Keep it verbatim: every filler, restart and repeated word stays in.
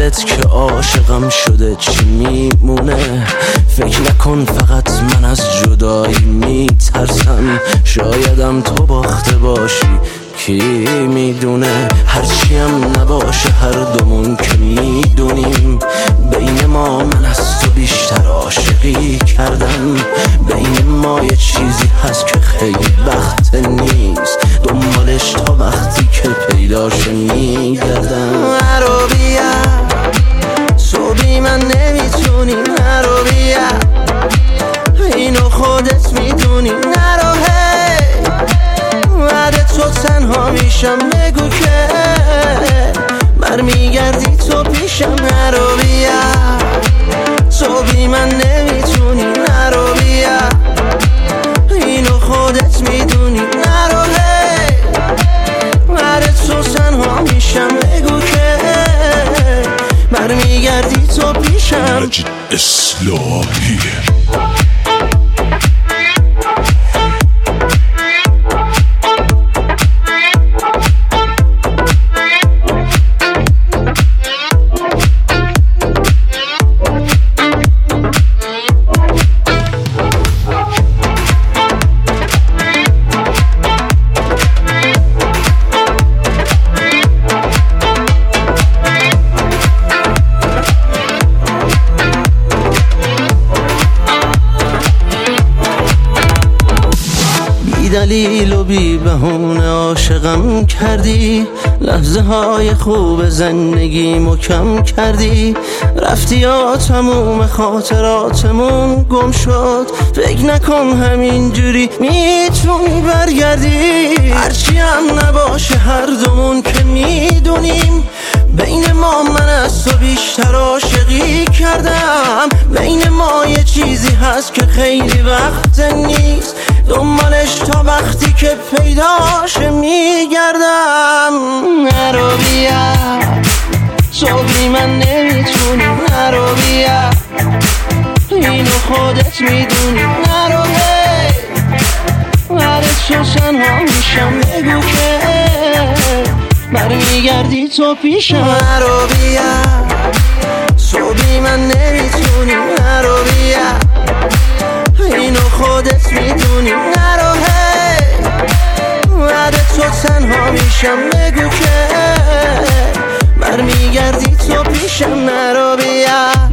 دلت که عاشقم شده چی میمونه؟ فکر نکن فقط من از جدایی میترسم، شایدم تو باخته باشی کی میدونه. هرچی هم نباشه هر دومون که میدونیم بین ما من از تو بیشتر عاشقی کردم. بین ما یه چیزی هست که خیلی وقت نیست، دنبالش تا وقتی که پیداش میگردم. نرو بیا تو بی من نمیتونی، نرو بیا اینو خودت میدونی. نرو هی بعد تو تنها میشم، بگو که برمیگردی تو پیشم. نرو بیا تو بی من نمیتونی، نرو بیا اینو خودت میدونی. نرو هی بعد تو تنها میشم، بگو که برمیگردی تو پیشم. مجید اصلاحی دلیل و بی بهونه عاشقم کردی، لحظه های خوب زندگیمو کم کردی. رفتی یا تموم خاطراتمون گم شد، فکر نکن همینجوری میتونی برگردی. هرچی هم نباشه هر دومون که میدونیم بین ما من از تو بیشتر عاشقی کردم. بین ما یه چیزی هست که خیلی وقت نیست، دنبالش تا وقتی که پیداش میگردم. نرو بیا تو بی من نمیتونی، نرو بیا اینو خودت میدونی. نرو هی بعد تو تنها میشم، بگو که برمیگردی تو پیشم. نرو بیا تو بی من نمیتونی، نرو بیا اینو خودت میدونی. نرو هی بعد تو تنها میشم، بگو که برمیگردی تو پیشم. نرو بیا